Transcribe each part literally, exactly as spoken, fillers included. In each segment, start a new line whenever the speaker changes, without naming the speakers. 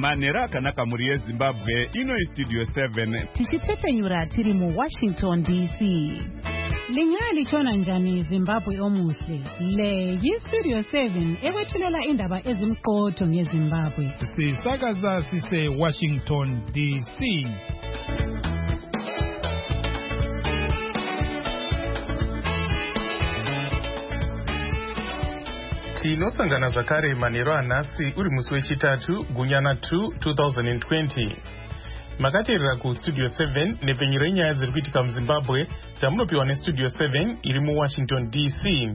Manera kanaka muri Zimbabwe ino Studio seven.
Tichitsepenyura tiri mu Washington D C. Lingali chona njani Zimbabwe omuhle. Le yi Studio seven ewethulela indaba ezimqotho ngeZimbabwe.
Sisakaza sise Washington D C.
Tinosangana zvakare manheru anhasi uri musi wechitatu gunyana two twenty twenty. Makateerera kustudio seven nepfenyuro yenyaya dziri kuitika muZimbabwe dzamunopiwa nestudio seven iri muWashington D C.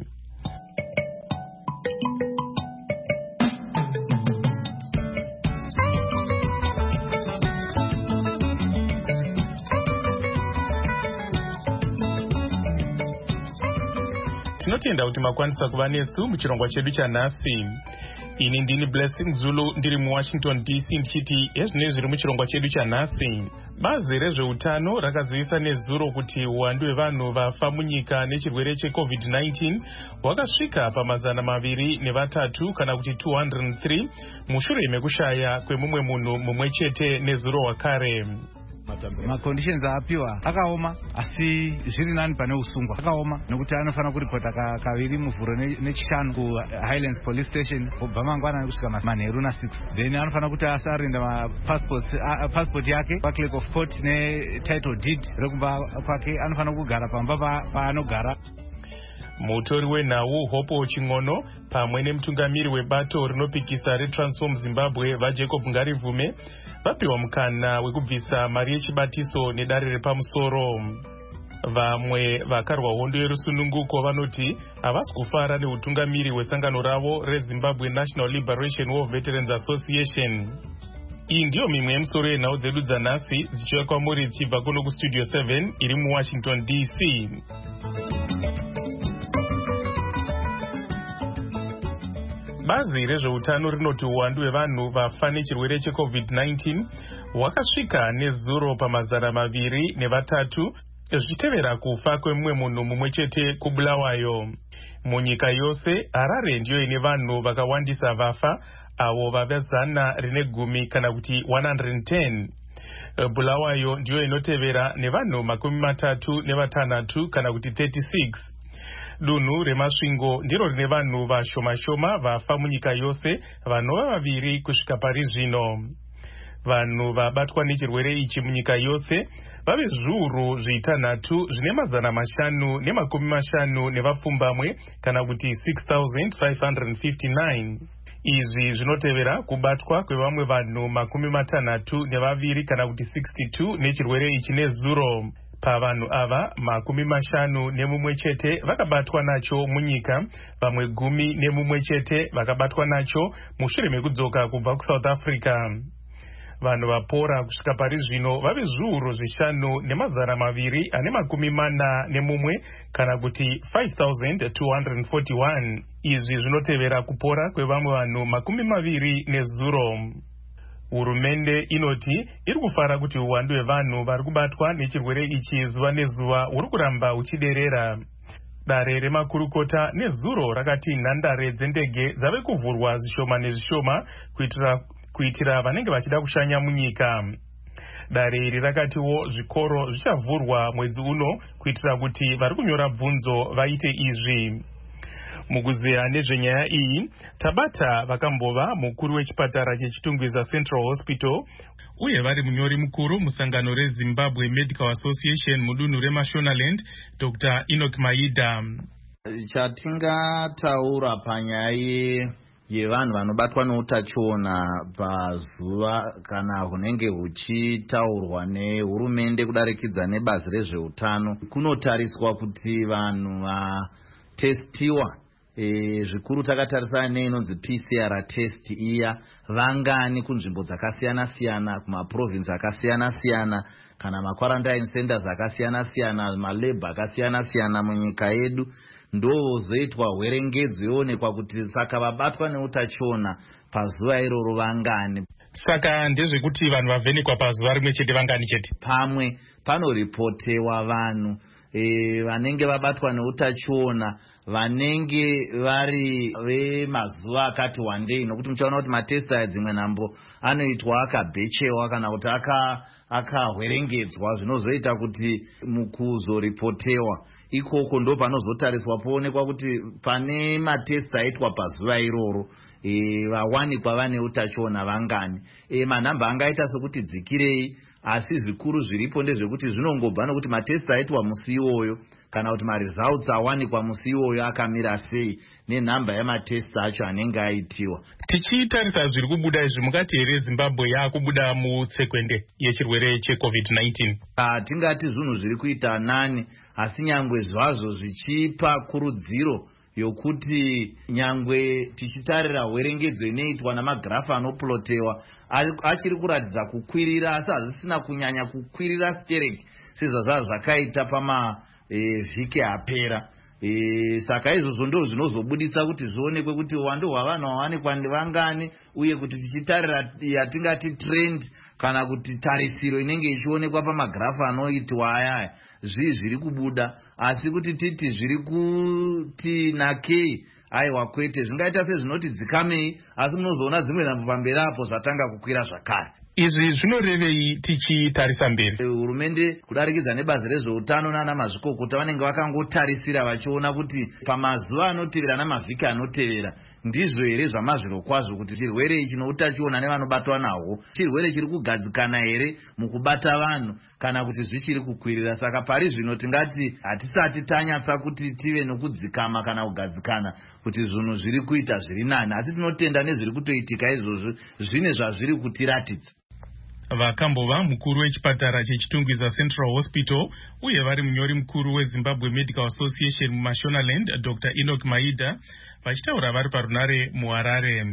Tinotenda kuti makwanisa kuva nesu muchirongwa chedu chanhasi. Ini ndini Blessing Zulu ndiri muWashington D C ndichiti ezvinenge zviri muchirongwa chedu chanhasi. Bazi rezveutano rakazivisa nezuro kuti uwandu hwevanhu vafa munyika nechirwere checovid nineteen hwakasvika pamazana maviri nevatatu kana kuti two hundred three mushure mekushaya kwemumwe munhu mumwe chete nezuro wakare.
Maconditions apiwa akaoma asi zviri nani pane usungwa akaoma nokuti anofana kuripota kaviri muvhuro nechishanu ku Highlands Police Station kubva mangwana kusvika manheru na six. Then anofana kuti asarinda ma passports uh, passport yake pa clerk of court ne title deed rekumba kwake anofana kugara pamba paanogara.
Mutori wenhau Hopo Chingono pamwe nemutungamiri webato rinopikisa reTransform Zimbabwe vaJacob Ngarivume vapiwa mukana wekubvisa mari yechibatiso nedare repamusoro. Vamwe vakarwa hondo yerusununguko vanoti havasi kufara neutungamiri hwesangano ravo reZimbabwe National Liberation War Veterans Association. Iyi ndiyo mimwe yemusoro yenhau dzedu dzanhasi dzichiuya kwamuri dzichibva kuno kustudio seven iri muWashington D C. Bazi rezveutano rinoti uwandu hwevanhu vafa nechirwere checovid nineteen hwakasvika nezuro pamazana maviri nevatatu zvichitevera kufa kwemumwe munhu mumwe chete kuBulawayo. Munyika yose Harare ndiyo ine vanhu vakawandisa vafa avo vava zana rine gumi kana kuti one hundred ten. Bulawayo ndiyo inotevera nevanhu makumi matatu nevatanhatu kana kuti thirty-six. Dunhu remasvingo ndiro rine vanhu vashoma-shoma vafa munyika yose vanova vaviri kusvika pari zvino. Vanhu vabatwa nechirwere ichi munyika yose vave zviuru zvitanhatu zvine mazana mashanu nemakumi mashanu nevapfumbamwe kana kuti six thousand five hundred fifty-nine. Izvi zvinotevera kubatwa kwevamwe vanhu makumi matanhatu nevaviri kana kuti sixty-two nechirwere ichi nezuro. Pavanhu ava makumi mashanu nemumwe chete vakabatwa nacho munyika, vamwe gumi nemumwe chete vakabatwa nacho mushure mekudzoka kubva kuSouth Africa. Vanhu vapora kusvika pari zvino vave zviuru zvishanu nemazana maviri ane makumi mana nemumwe kana kuti five thousand two hundred forty-one. Izvi zvinotevera kupora kwevamwe vanhu makumi maviri nezuro. Hurumende inoti iri kufara kuti uwandu hwevanhu vari kubatwa nechirwere ichi zuva nezuva uri kuramba uchiderera. Dare remakurukota nezuro rakati nhandare dzendege dzave kuvhurwa zvishoma nezvishoma kuitira kuitira vanenge vachida kushanya munyika. Dare iri rakatiwo zvikoro zvichavhurwa mwedzi uno kuitira kuti vari kunyora bvunzo vaite izvi. Mukuzeya nezvenyaya iyi tabata vakambova mukuru wechipatara chechitungwiza Central Hospital uye vari munyori mukuru musangano reZimbabwe Medical Association mudunhu reMashonaland Doctor Enoch Maida.
Chatingataura panyaya yevanhu vanobatwa neutachiona pazuva kana hunenge huchitaurwa nehurumende kudarikidza nebazi rezveutano kunotariswa kuti vanhu vatestiwa E, zvikuru takatarisana neinonzi P C R test iya vangani kunzvimbo dzakasiyana-siyana kumaprovinsi akasiyana-siyana kana makwarantine centers akasiyana-siyana malab akasiyana-siyana munyika yedu ndozoitwa hwerengedzo yoonekwa kuti saka vabatwa neutachiona pazuva iroro vangani.
Saka ndezvekuti vanhu vavhenekwa pazuva rimwe chete vangani chete.
Pamwe panoripotewa vanhu vanenge vabatwa neutachiona vanenge vari vemazuva akati wandei, nokuti muchaona kuti matesti aya dzimwe nhambo anoitwa akabhechewa kana kuti akahwerengedzwa, zvinozoita kuti mukuzoripotewa ikoko ndo panozotariswa poonekwa kuti pane matesti aitwa pazuva iroro e, vawanikwa vane utachiona vangani. E, manhamba angaita sekuti dzikirei, asi zvikuru zviripo ndezvekuti zvinongobva nokuti matesti aitwa musi iwoyo kana kuti maresults awanikwa musi iwoyo akamira sei nenhamba yamatesti acho anenge aitiwa.
Tichitarisa zviri kubuda izvi, mungati here Zimbabwe yakubuda mutsekwende yechirwere checovid nineteen?
Hatingati zvinhu zviri kuita nani, asi nyangwe zvazvo zvichipa kurudziro yokuti nyangwe tichitarira hwerengedzo inoitwa namagirafu anoplotewa achiri kuratidza kukwirira, asi hazvisina kunyanya kukwirira stereki sezvazva zvakaita pamavhiki e, apera. E, saka izvozvo ndo zvinozobuditsa kuti zvionekwe kuti uwandu hwavanhu hwawanikwa ndevangani, uye kuti tichitarira yatingati trend kana kuti tarisiro inenge ichionekwa pamagirafu anoitwa ayaya zvii zviri kubuda, asi kuti titi zviri kuti nakei, aiwa kwete, zvingaita sezvinoti dzikamei, asi munozoona dzimwe nhambo pamberi apo zvatanga kukwira zvakare.
Izvi zvinorevei tichitarisa mberi?
Hurumende kudarikidza nebazi rezveutano nana mazvikokota vanenge vakangotarisira vachiona kuti pamazuva anotevera namavhiki anotevera ndizvo here zvamazviro kwazvo kuti chirwere ichi noutachiona nevanobatwa nahwo chirwere chiri kugadzikana here mukubata vanhu kana kuti zvichiri kukwirira. Saka pari zvino tingati hatisati tanyatsa kuti tive nokudzikama kana kugadzikana kuti zvinhu zviri kuita zviri nani, asi tinotenda nezviri kutoitika izvozvo zvine zvazviri kutiratidza.
Vakambova mukuru wechipatara chechitungwiza Central Hospital uye vari munyori mukuru weZimbabwe Medical Association muMashonaland Doctor Enoch Maida vachitaura vari parunare muHarare.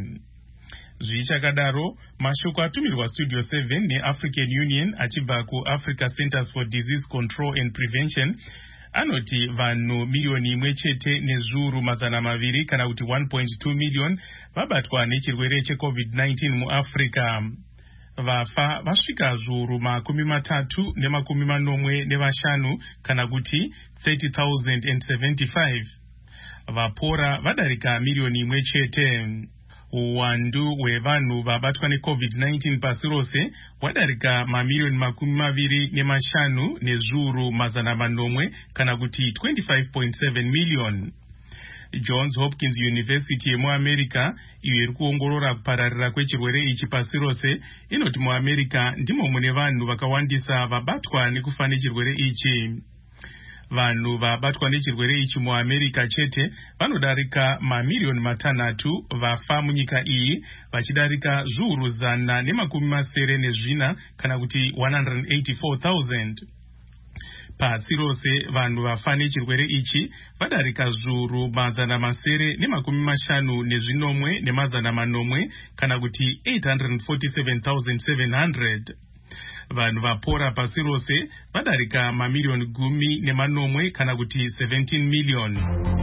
Zvichakadaro, mashoko atumirwa Studio seven neAfrican Union achibva kuAfrica Centers for Disease Control and Prevention anoti vanhu milioni imwe chete nezviuru mazana maviri kana kuti one point two million vabatwa nechirwere checovid nineteen muAfrica. Vafa vasvika zviuru makumi matatu nemakumi manomwe nevashanu kana kuti thirty thousand seventy-five. Vapora vadarika milioni imwe chete. Uwandu hwevanhu vabatwa necovid nineteen pasi rose hwadarika mamilioni makumi maviri nemashanu nezviuru mazana manomwe kana kuti twenty-five point seven million. Johns Hopkins University yemuAmerica iyo iri kuongorora kupararira kwechirwere ichi pasi rose inoti muAmerica ndimo mune vanhu vakawandisa vabatwa nekufa nechirwere ichi. Vanhu vabatwa nechirwere ichi muAmerica chete vanodarika mamilioni matanhatu, vafa munyika iyi vachidarika zviuru zana nemakumi masere nezvina kana kuti one hundred eighty-four thousand. Pasi rose vanhu vafa nechirwere ichi vadarika zviuru mazana masere nemakumi mashanu nezvinomwe nemazana manomwe kana kuti eight hundred forty-seven thousand seven hundred. Vanhu vapora pasi rose vadarika mamilioni gumi nemanomwe kana kuti seventeen million.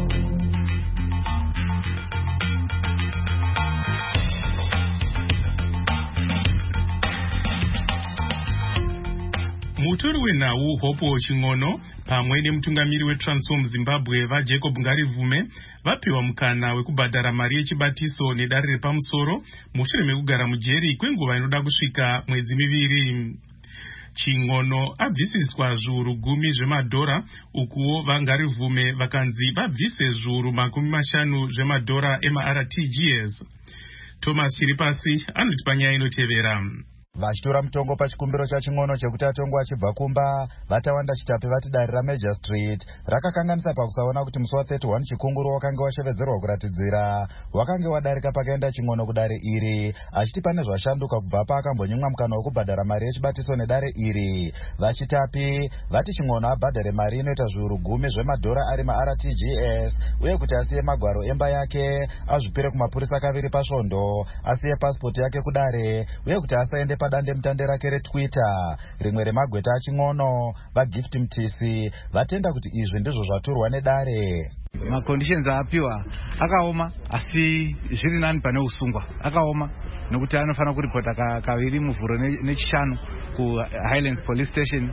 Mutori wenhau Hopo Chingono pamwe nemutungamiri weTransform Zimbabwe vaJacob Ngarivume vapiwa mukana wekubhadhara mari yechibatiso nedare repamusoro mushure mekugara mujeri kwenguva inoda kusvika mwedzi miviri. Chingono abvisiswa zviuru gumi zvemadhora ukuwo vaNgarivume vakanzi babvise zviuru makumi mashanu zvemadhora emaR T G S. Thomas Chiripasi anoti panyaya inotevera.
Vachitora mutongo pachikumbiro chachingono chekuti atongwa achibva kumba, vatawanda chitape vati dare raMajor Street rakakanganisa pakusaona kuti musi wa31 chikunguru wakanga washevedzerwa kuratidzira wakanga wadarika pakaenda Chingono kudare iri, achiti pane zvashanduka kubva paakambonyimwa mukana wekubhadhara mari yechibatiso nedare iri. Vachitapi vati Chingono abhadhare mari inoita zviuru gumi zvemadhora ari maR T G S uye kuti asiye magwaro emba yake azvipire kumapurisa kaviri pasvondo, asiye pasipoti yake kudare uye kuti asaende padande mutande rake retwitter. Rimwe remagweta aching'ono vaGift Mtisi vatenda kuti izvi ndizvo zvaturwa nedare.
Maconditions apiwa akaoma asi zviri nani pane usungwa. Akaoma nokuti anofana kuripota ka, kaviri muvhuro nechishanu ku Highlands Police Station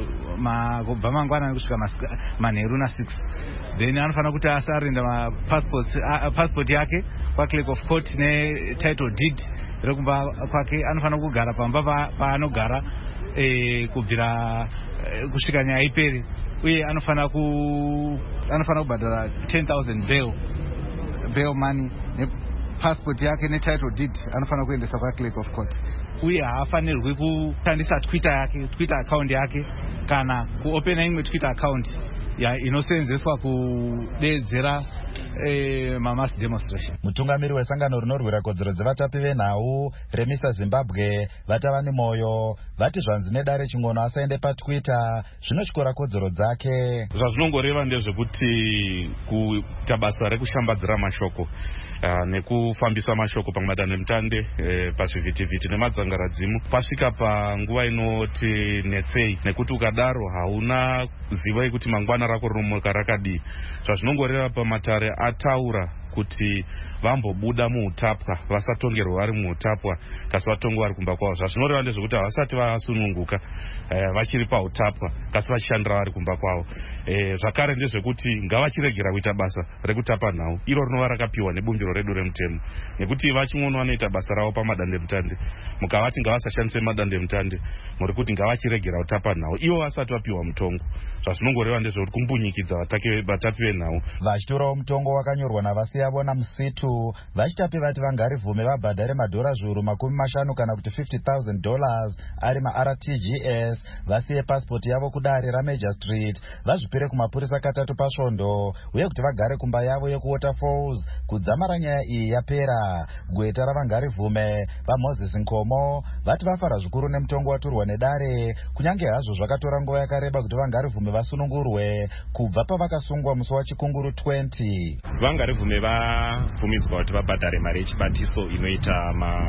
kubva mangwana kusvika manheru na six. Then anofana kuti asarinda ma passports uh, passport yake kwa clerk of court ne title deed rekumba kwake. Anofana kugara pamba paanogara pa eh, kubvira eh, kusvika nyaya iperi. Uye anofana ku anofana kubhadhara ten thousand bail bail money ne passport yake ne title deed anofana kuendesa kwa clerk of court. Uye haafanirwi kushandisa Twitter yake Twitter account yake kana kuopena imwe Twitter account ya inosenzeswa kudedzera eh, mass demonstration.
Mutungamiri wesangano rinorwira kodzero dzevatapi venhau Remisa Zimbabwe vatava nemoyo vati zvanzi nedare ching'ono asaende paTwitter zvinotyora kodzero dzake.
Zvazvinongoreva ndezvekuti kuita basa rekushambadzira mashoko uh, nekufambisa mashoko pamadande mutande uh, pazvivhitivhiti nemadzangaradzimu pasvika panguva inoti netsei, nekuti ukadaro hauna ziva yekuti mangwana rako rinomuka rakadii. Zvazvinongoreva pamatare ataura kuti vambobuda muutapwa vasatongerwa vari muutapwa kasi vatongwa vari kumba kwavo. Zvazvinoreva ndezvekuti havasati vasununguka eh, vachiri pautapwa kasi vachishandira vari kumba kwavo. Eh, zvakare ndezvekuti ngavachiregera kuita basa rekutapa nhau iro rinova rakapiwa nebumbiro redu remutemo, nekuti vaching'ono vanoita basa ravo pamadande mutande. Mukavati ngavasashandise madande mutande muri kuti ngavachiregera kutapa nhau ivo vasati vapiwa mutongo. Zvazvinongoreva ndezvekuti kumbunyikidza vatapi venhau.
Vachitorawo mutongo wakanyorwa navasiyavona musitu vachitapi vati vangarivume vabhadhare madhora zviuru makumi mashanu kana kuti fifty thousand dollars ari ma-R T G S vasiye passport yavo kudare raMajor Street vazvipire kumapurisa katatu pasvondo uye kuti vagare kumba yavo yekuWaterfalls. Kudzamara nyaya iyi yapera gweta ravangarivume vaMoses Nkomo vati vafara zvikuru nemutongo waturwa nedare kunyange hazvo zvakatora nguva yakareba kuti vangarivume vasunungurwe kubva pavakasungwa musi wachikunguru twenty.
Vangarivume vabvumidzwa kuti vabhadhare mari yechibatiso inoita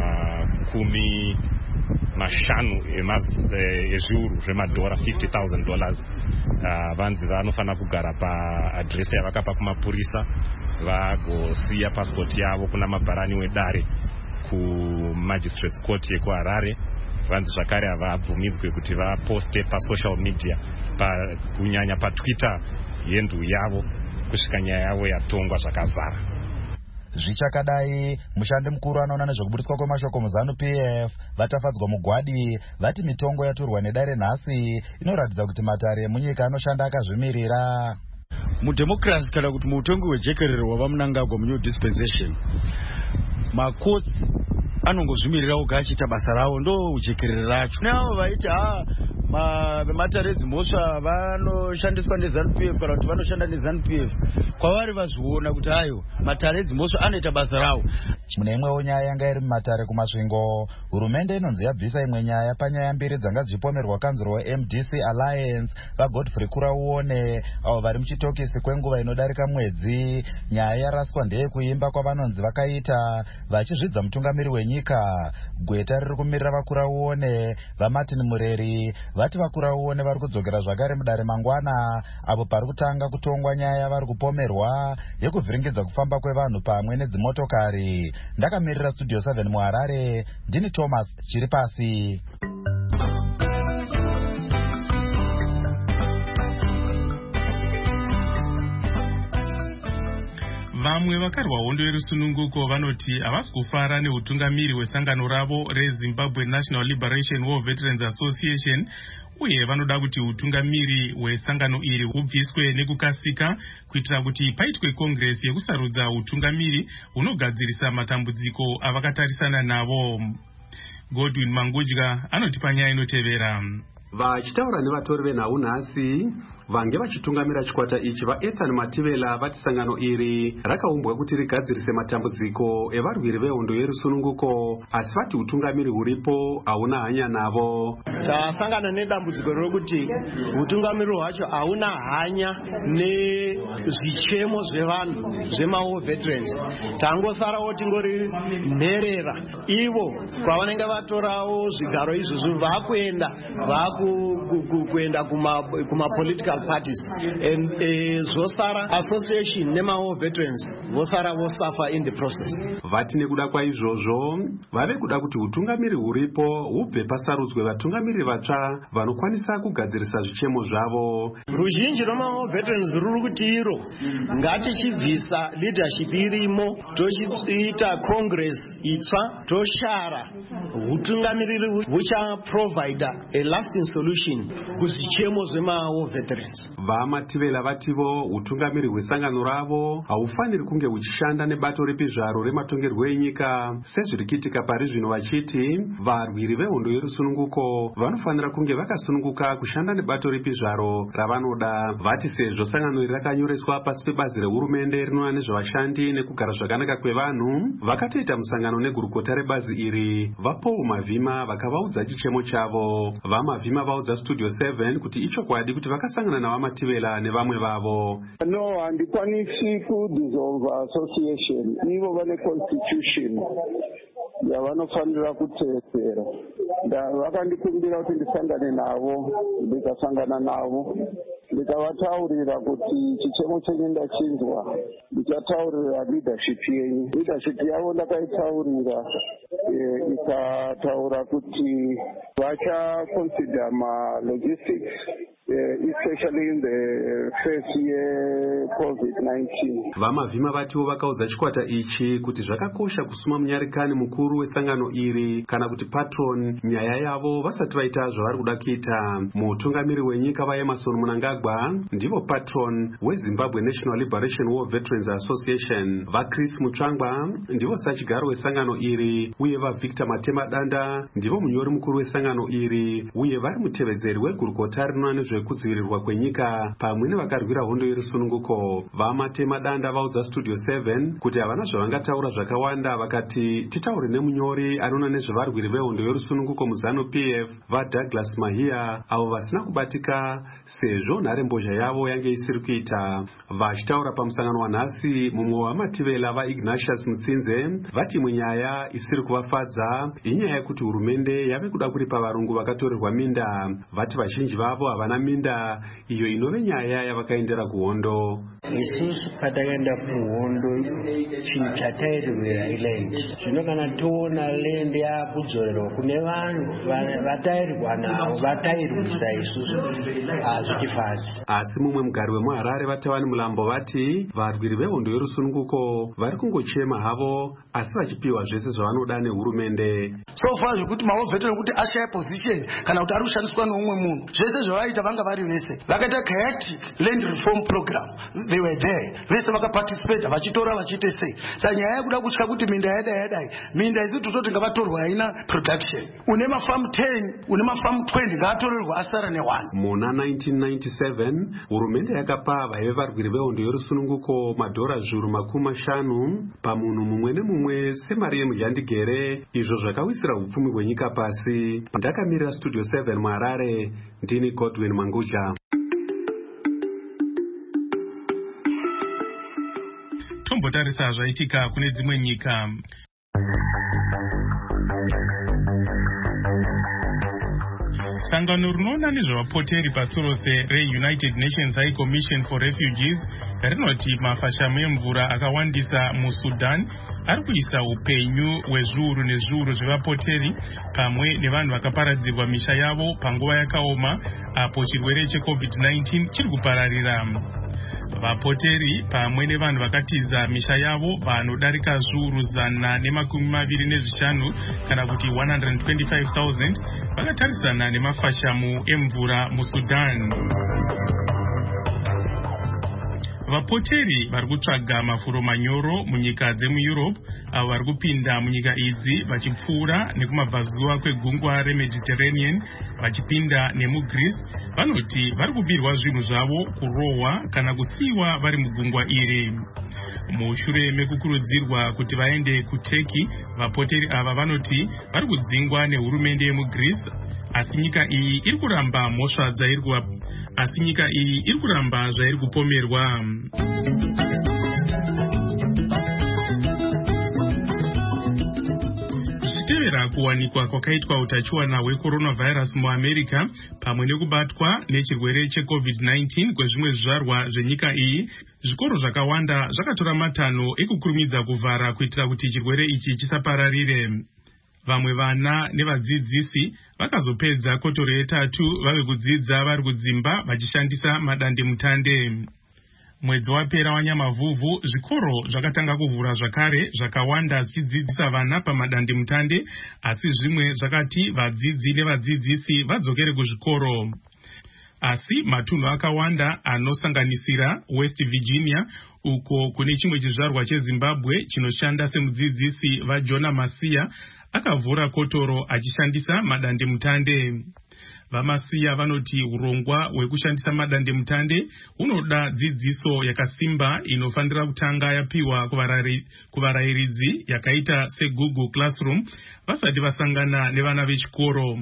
makumi mashanu ezviuru zvemadhora fifty thousand dollars. Uh, vanzi vanofana kugara paadhiresi yavakapa kumapurisa vagosiya passport yavo kuna mabharani wedare kuMagistrates Court yekuHarare. Vanzi zvakare havabvumidzwe kuti vaposte pasocial media pa, kunyanya paTwitter yendu yavo kusvika nyaya yavo yatongwa zvakazara.
Zvichakadai mushandi mukuru anoona nezvekubudiswa kwemashoko muZanu P F vatafadzwa mugwadi vati mitongo yaturwa nedare nhasi inoratidza kuti matare emunyika anoshanda akazvimirira.
Mudemocracy kana kuti muutongo hwejekerero wavamunangagwa munew dispensation makoti anongozvimirira oga achiita basa ravo ndo ujekerero racho. Neavo vaiti ha matare edzimhosva vanoshandiswa neZanu P F kana kuti vanoshanda neZanu P F kwavari vazviona kuti hayo matare edzimhosva anoita basa ravo.
Mune imwewo nyaya yanga iri mumatare kumasvingo hurumende inonzi yabvisa imwe nyaya panyaya mbiri dzanga dzichipomerwa kanzuro weM D C Alliance vaGodfrey Kurauone avo vari muchitokisi kwenguva inodarika mwedzi. Nyaya yaraswa ndeyekuimba kwavanonzi vakaita vachizvidza mutungamiri wenyika. Gweta riri kumirira vaKurauone vaMartin Mureri vati vaKurauone vari kudzokera zvakare mudare mangwana apo pari kutanga kutongwa nyaya yavari kupomerwa yekuvhiringidza kufamba kwevanhu pamwe nedzimotokari. Ndakamirira Studio seven muHarare ndini Thomas Chiripasi.
Vamwe vakarwa hondo yerusununguko vanoti havasi kufara neutungamiri hwesangano ravo reZimbabwe National Liberation War Veterans Association uye vanoda kuti utungamiri hwesangano iri hubviswe nekukasika kuitira kuti paitwe kongresi yekusarudza utungamiri hunogadzirisa matambudziko avakatarisana navo. Godwin Mangudya anoti panyaya inotevera.
Vachitaura nevatori venhau nhasi vange vachitungamira chikwata ichi vaethan mativela vati sangano iri rakaumbwa kuti rigadzirise matambudziko evarwiri vehondo yerusununguko, asi vati utungamiri huripo hauna hanya navo.
Tasangana nedambudziko rokuti utungamiri hwacho hauna hanya nezvichemo zvevanhu zvemawar veterans. Tangosarawo tingori nherera ivo kwavanenge vatorawo zvigaro izvozvo vakuenda vakuenda kuma political parties and zvosara association nemawar veterans vosara vosafa in the process.
Vati nekuda kwaizvozvo vave kuda kuti utungamiri huripo hubve pasarudzwe vatungamiri vatsva vanokwanisa kugadzirisa zvichemo zvavo.
Ruzhinji rwemawar veterans ruri kuti iro ngatichibvisa leadership irimo tochiita congress itsva toshara utungamiriri huchaprovida a lasting solution kuzvichemo zvemawar veterans.
Vamativela vativo utungamiri hwesangano ravo haufaniri kunge huchishanda nebato ripi zvaro rematongerwo enyika sezviri kuitika pari zvino, vachiti varwiri vehondo yerusununguko vanofanira kunge vakasununguka kushanda nebato ripi zvaro ravanoda. Vati sezvo sangano iri rakanyoreswa pasi pebazi rehurumende rinoona nezvavashandi nekugara zvakanaka kwevanhu, vakatoita musangano negurukota rebazi iri vaPaul Mavhima vakavaudza chichemo chavo. VaMavhima vaudza Studio seven kuti ichokwadi kuti vakasangana navamativela nevamwe vavo.
No, handikwanisi kudissolve association. Ivo vane constitution yavanofanira kuteedzera. Vakandikumbira kuti ndisangane navo, ndikasangana navo ndikavataurira kuti chichemo chenyu ndachinzwa, ndichataurira leadership yenyu. Leadership yavo ndakaitaurira ikataura kuti vacha consider ma logistics Uh, especially in the first year COVID nineteen.
VaMavhima vatiwo vakaudza chikwata ichi kuti zvakakosha kusuma munyarikani mukuru wesangano iri kana kuti patron nyaya yavo vasati vaita zvavari kuda kuita. Mutungamiri wenyika vaEmerson Mnangagwa ndivo patron weZimbabwe National Liberation War Veterans Association. VaChris Mutsvangwa ndivo sachigaro wesangano iri, uye vaVictor Matema Danda ndivo munyori mukuru wesangano iri, uye vari mutevedzeri wegurukota rinoona zvekudzivirirwa kwenyika pamwe nevakarwira hondo yerusununguko. VaMatema Danda vaudza Studio seven kuti havana zvavangataura zvakawanda, vakati titaure nemunyori anoona nezvevarwiri vehondo yerusununguko muZanu P F vaDouglas Mahia avo vasina kubatika sezvo nharembozha yavo yange isiri kuita. Vachitaura pamusangano wanhasi, mumwe wamativela vaIgnatius Mutsinze vati imwe nyaya isiri kuvafadza inyaya yekuti hurumende yave kuda kuripa varungu vakatorerwa minda. Vati vazhinji vavo havana minda, iyo inove nyaya yavakaendera kuhondo.
Isusu patakaenda kuhondo chinhu chatairirwera iland. Zvino kana toona land yakudzorerwa kune vanhu vatairirwa navo vatairwisa isusu hazvitifadzi.
Asi mumwe mugari wemuHarare vaTewani Mulambo vati varwiri vehondo yerusununguko vari kungochema havo asi vachipiwa zvese zvavanoda nehurumende.
So far zvekuti mawo veterans kuti ashaya position kana kuti ari kushandiswa neumwe munhu, zvese zvavaita vanga vari vese vakaita chaotic land reform program, they were there vese vakaparticipate vachitora vachiite sei. Saka nyaya yekuda kutya kuti minda yadai yadai, minda isi tototi ngavatorwa haina production. Une mafamu ten une mafamu twenty ngavatorerwa asara ne one.
Muna nineteen ninety-seven hurumende yakapa vaive varwiri vehondo yerusununguko madhora zviuru makumi mashanu pamunhu mumwe nemumwe semari yemuzhandigere, izvo zvakawisira upfumi hwenyika pasi. Ndakamirira Studio seven muHarare, ndini Godwin Manguja.
Tombotarisa zvaitika kune dzimwe nyika. Sangano rinoona nezvevapoteri pasi rose reUnited Nations High Commission for Refugees rinoti mafashamo emvura akawandisa muSudan ari kuisa upenyu hwezviuru nezviuru zvevapoteri pamwe nevanhu vakaparadzirwa misha yavo panguva yakaoma apo chirwere cheCovid nineteen chiri kupararira. Vapoteri pamwe nevanhu vakatiza misha yavo vanodarika zviuru zana nemakumi maviri nezvishanu kana kuti one hundred twenty-five thousand vakatarisana nemafashamo emvura muSudan. vapoteri vari kutsvaga mafuro manyoro munyika dzemueurope avo vari kupinda munyika idzi vachipfuura nekumabvazuva kwegungwa remediterranean vachipinda nemugreece vanoti vari kubirwa zvinhu zvavo kurohwa kana kusiyiwa vari mugungwa iri. Mushure mekukurudzirwa kuti vaende kuTurkey, vapoteri ava vanoti vari kudzingwa nehurumende yemugreece asi nyika iyi iri kuramba mhosva dzairi asi nyika iyi iri kuramba zvairi kupomerwa. Zvichitevera kuwanikwa kwakaitwa utachiwana hwecoronavirus muAmerica pamwe nekubatwa nechirwere checovid nineteen kwezvimwe zvizvarwa zvenyika iyi, zvikoro zvakawanda zvakatora matanho ekukurumidza kuvhara kuitira kuti chirwere ichi chisapararire. Vamwe vana nevadzidzisi vakazopedza kotoro yetatu vave kudzidza vari kudzimba vachishandisa madandemutande. Mwedzi wapera waNyamavhuvhu, zvikoro zvakatanga kuvhura zvakare, zvakawanda zvichidzidzisa vana pamadandemutande, asi zvimwe zvakati vadzidzi nevadzidzisi vadzokere kuzvikoro. Asi matunhu akawanda anosanganisira West Virginia, uko kune chimwe chizvarwa cheZimbabwe chinoshanda semudzidzisi vaJona Masiya, akavhura kotoro achishandisa madandemutande. Vamasiya vanoti urongwa hwekushandisa madandemutande hunoda dzidziso yakasimba inofanira kutanga yapiwa kuvarayiridzi yakaita seGoogle Classroom vasati vasangana nevana vechikoro.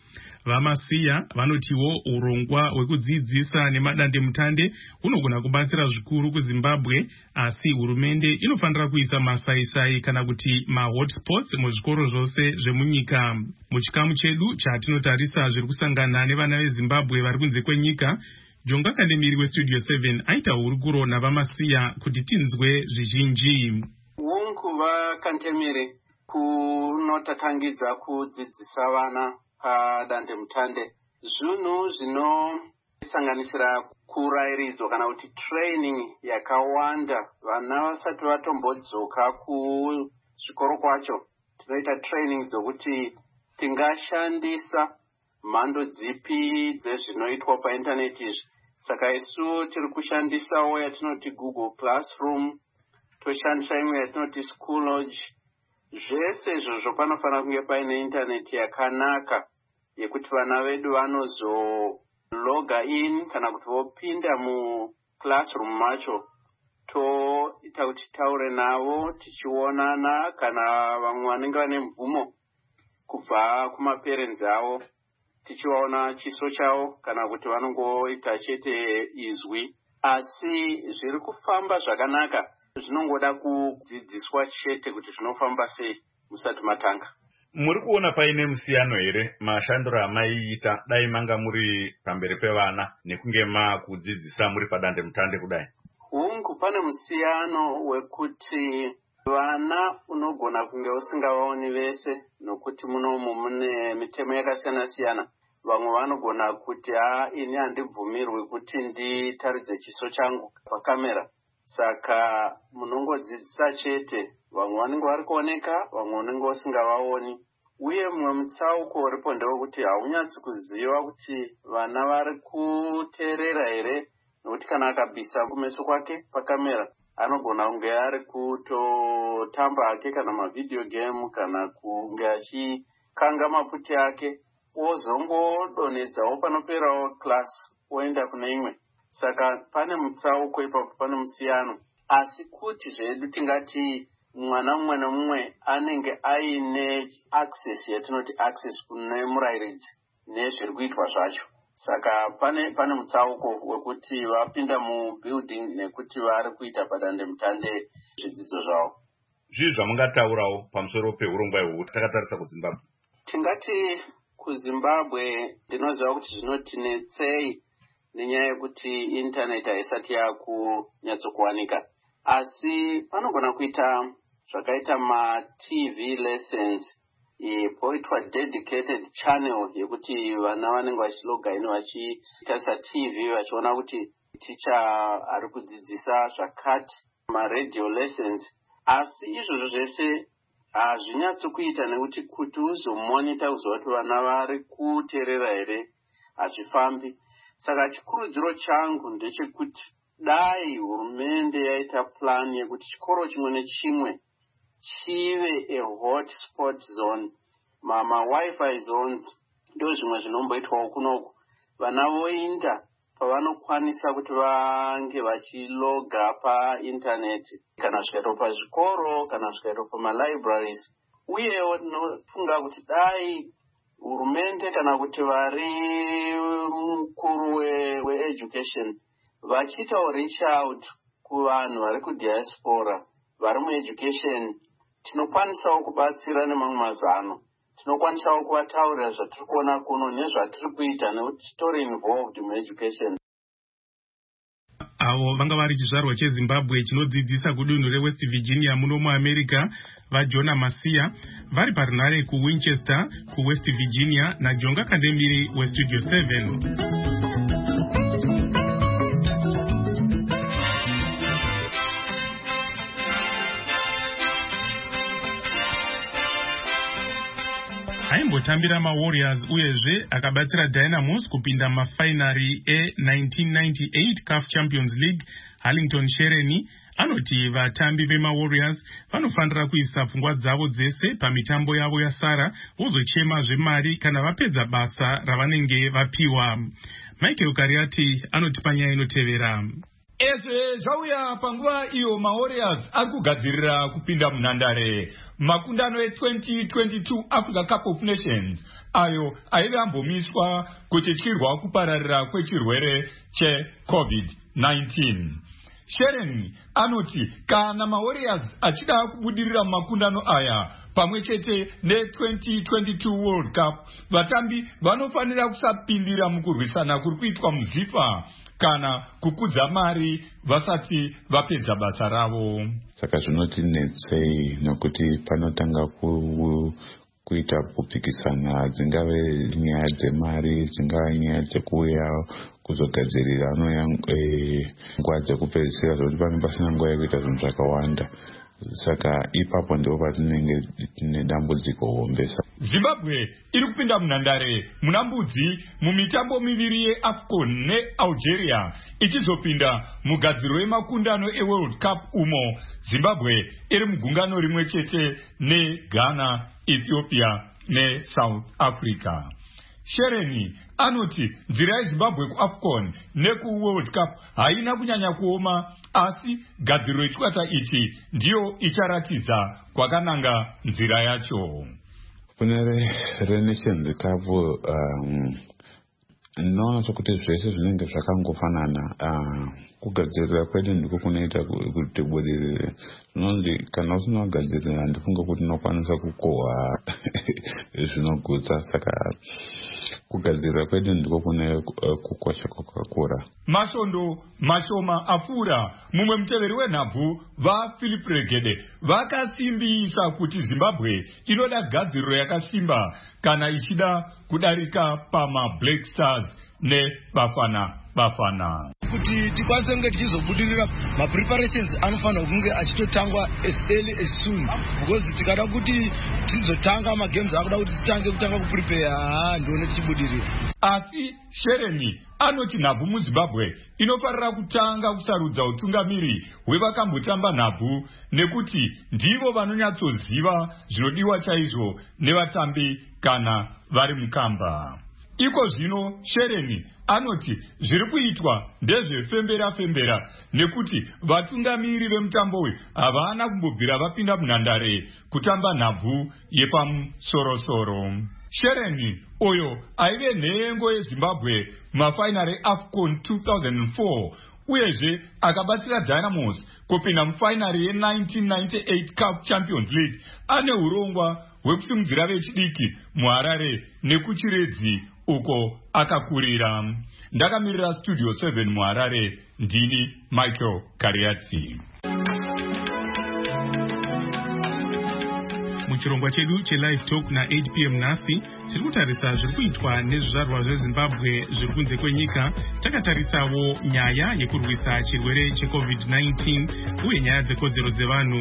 Vamasiya vanotiwo urongwa hwekudzidzisa nemadandemutande hunogona kubatsira zvikuru kuZimbabwe, asi hurumende inofanira kuisa masaisai kana kuti mahotspots muzvikoro zvose zvemunyika. Muchikamu chedu chatinotarisa zviri kusangana nevana veZimbabwe vari kunze kwenyika, Jonga Kandemiri weStudio seven aita hurukuro navamasiya kuti tinzwe zvizhinji.
Unkuva Kandemiri kunotatangidza kudzidzisa vana padandemutande zvinhu zvinosanganisira kurayiridzwa kana kuti training yakawanda vana vasati vatombodzoka kuzvikoro kwacho. Tinoita training dzokuti tingashandisa mhando dzipi dzezvinoitwa paintaneti izvi. Saka isu tiri kushandisawo yatinoti Google Classroom, toshandisa imwe yatinoti Schoology. Zvese izvozvo panofanira kunge paine intaneti yakanaka yekuti vana vedu vanozologa in kana kuti vopinda muclassroom macho, toita kuti taure navo tichionana, kana vamwe vanenge vane mvumo kubva kumaparents avo tichivaona chiso chavo, kana kuti vanongoita chete izwi. Asi zviri kufamba zvakanaka, zvinongoda kudzidziswa chete kuti zvinofamba sei musati matanga.
Muri kuona paine musiyano here mashandiro amaiita dai manga muri pamberi pevana nekunge makudzidzisa muri padandemutande kudai?
Hungu pane musiyano wekuti vana unogona kunge usingavaoni vese, nokuti munomu mune mitemo yakasiyana siyana. Vamwe vanogona kuti ha ini handibvumirwi kuti nditaridze chiso changu pakamera, saka munongodzidzisa chete. Vamwe vanenge vari kuoneka, vamwe vanenge usingavaoni. Uye mumwe mutsauko uripo ndewekuti haunyatsi kuziva kuti vana vari kuteerera here, nokuti kana akabvisa kumeso kwake pakamera anogona kunge ari kutotamba hake kana mavideo game, kana kunge achikanga maputi ake ozongodonedzawo panoperawo class oenda kune imwe. Saka pane mutsauko ipapo, pane musiyano. Asi kuti zvedu tingati mwana mumwe nemumwe anenge aine access yatinoti access kune murayiridzi nezviri kuitwa zvacho. Saka pane pane mutsauko wekuti vapinda mubuilding nekuti vari kuita padandemutande zvidzidzo zvavo.
Zvii zvamungataurawo pamusoro peurongwa ihwohwo takatarisa kuZimbabwe?
Tingati kuZimbabwe ndinoziva kuti zvinotinetsei nenyaya yekuti intaneti haisati yakunyatsokuwanika. Asi panogona kuita zvakaita ma-T V lessons, poitwa dedicated channel yekuti vana vanenge vachiloga ino vachitarisa T V vachiona kuti ticha ari kudzidzisa zvakati, ma-radio lessons. Asi izvozvo zvese hazvinyatso kuita nekuti kuti uzomonita kuziva kuti vana vari kuteerera here hazvifambi. Saka chikurudziro changu ndechekuti dai hurumende yaita plan yekuti chikoro chimwe nechimwe chive a hotspot zone, mama wifi zones, ndo zvimwe zvinomboitwawo kunoku. Vana voinda pavanokwanisa kuti vange vachiloga painternet, kana zvikaitwa pazvikoro kana zvikaitwa pamalibraries. Uyewo ndinofunga kuti dai hurumende kana kuti vari mukuru weeducation vachiitawo reach out kuvanhu vari kudiaspora vari mueducation, tinokwanisawo kubatsira nemamwe mazano, tinokwanisawo kuvataurira zvatiri kuona kuno nezvatiri kuita nekuti titori involved mueducation.
Avo vanga vari chizvarwa cheZimbabwe chinodzidzisa kudunhu reWest Virginia muno muAmerica, vaJona Masia, vari parunhare kuWinchester kuWest Virginia, naJonga Kandemiri weStudio seven. Aimbotambira maWarriors uyezve akabatsira Dynamos kupinda mafainari e-nineteen ninety-eight C A F Champions League. Harlington Shereni anoti vatambi vemaWarriors vanofanira kuisa pfungwa dzavo dzese pamitambo yavo yasara, vozochema zvemari kana vapedza basa ravanenge vapiwa. Michael Kariati anoti panyaya inotevera.
Ese zvauya panguva iyo maWarriors ari kugadzirira kupinda munhandare makundano e-twenty twenty-two Africa Cup of Nations, ayo aive ambomiswa kuchityirwa kupararira kwechirwere cheCovid nineteen. Sharon anoti kana maWarriors achida kubudirira makundano aya pamwe chete ne-twenty twenty-two World Cup, vatambi vanofanira kusapindira mukurwisana kuri kuitwa muZIFA kana kukudza mari vasati vapedza basa ravo.
Saka zvinotinetsei nokuti panotanga ku kuita kupikisana, dzingave nyaya dzemari, dzingave nyaya dzekuuya kuzogadzirira anoya nguva dzekupedzisira, zvokuti pange pasina nguva yekuita zvinhu zvakawanda. Saka ipapo ndipo patinenge tine dambudziko hombesa.
Zimbabwe iri kupinda munhandare muna mbudzi mumitambo miviri yeAFCON neAlgeria, ichizopinda mugadziro yemakundano eWorld Cup umo Zimbabwe iri mugungano rimwe chete neGhana, Ethiopia neSouth Africa. Shereni anoti nzira yeZimbabwe kuAFCON nekuWorld Cup haina kunyanya kuoma, asi gadziro yechikwata ichi ndiyo icharatidza kwakananga nzira yacho.
Kune reNations Cup um, ndinoona sokuti zvese zvinenge zvakangofanana. uh, kugadzirira kwedu ndiko kunoita kuti budirire. Zvinonzi kana usina kugadzirira ndifunga kuti unokwanisa kukohwa zvinogutsa. Saka kugadzirira kwedu ndiko kune kukosha kwakakura.
Mashondo mashoma apfuura mumwe muteveri wenhabvu vaPhilip Regede vakasimbisa kuti Zimbabwe inoda gadziriro yakasimba kana ichida kudarika pama Black Stars neBafana Bafana.
Kuti tikwanise kunge tichizobudirira, ma-preparations anofanira kunge achitotangwa as early as soon, because tikada kuti tizotanga magames akuda kuti titange kutanga kuprepare, haa ndione tichibudirira.
Asi Shereni anoti nhabvu muZimbabwe inofarira kutanga kusarudza utungamiri hwevakambotamba nhabvu, nekuti ndivo vanonyatsoziva zvinodiwa chaizvo nevatambi kana vari mukamba. Iko zvino Shereni anoti zviri kuitwa ndezvefembera fembera, nekuti vatungamiri vemutambo uyu havana kumbobvira vapinda munhandare kutamba nhabvu yepamusorosoro. Shereni oyo aive nhengo yeZimbabwe mafainari eAFCON two thousand four, uyezve akabatsira Dynamos kupinda mufainari ye-nineteen ninety-eight C A F Champions League, ane urongwa hwekusimudzira vechidiki muHarare nekuchiredzi uko akakurira. Ndakamirira Studio seven muHarare, ndini Michael Kariati.
Muchirongwa chedu cheLive Talk na eight p m nhasi tiri kutarisa zviri kuitwa nezvizvarwa zveZimbabwe zviri kunze kwenyika. Takatarisawo nyaya yekurwisa chirwere cheCovid nineteen uye nyaya dzekodzero dzevanhu.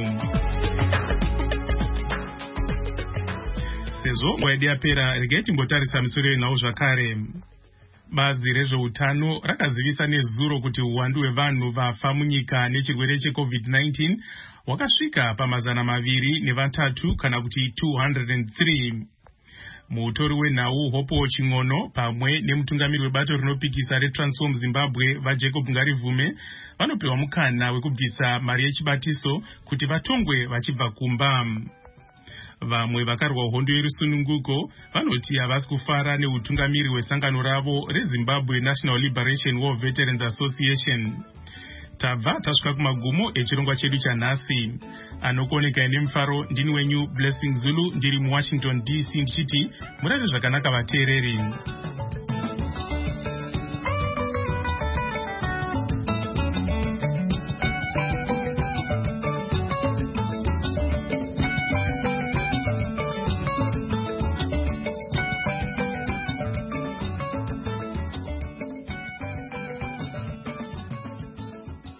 Sezvo nguva yedu yapera, regai timbotarisa misoro yenhau zvakare. Bazi rezveutano rakazivisa nezuro kuti uwandu hwevanhu vafa munyika nechirwere checovid nineteen wakasvika pamazana maviri nevatatu kana kuti two hundred three. Mutori wenhau Hopo Ching'ono pamwe nemutungamiri webato rinopikisa reTransform Zimbabwe vaJacob Ngarivume vanopewa mukana wekubvisa mari yechibatiso kuti vatongwe vachibva kumba. Vamwe vakarwa hondo yerusununguko vanoti havasi kufara neutungamiri hwesangano ravo reZimbabwe National Liberation War Veterans Association. Tabva tasvika kumagumo echirongwa chedu chanhasi. Anokoneka nemufaro ndini wenyu Blessing Zulu ndiri muWashington D C ndichiti murare zvakanaka vateereri.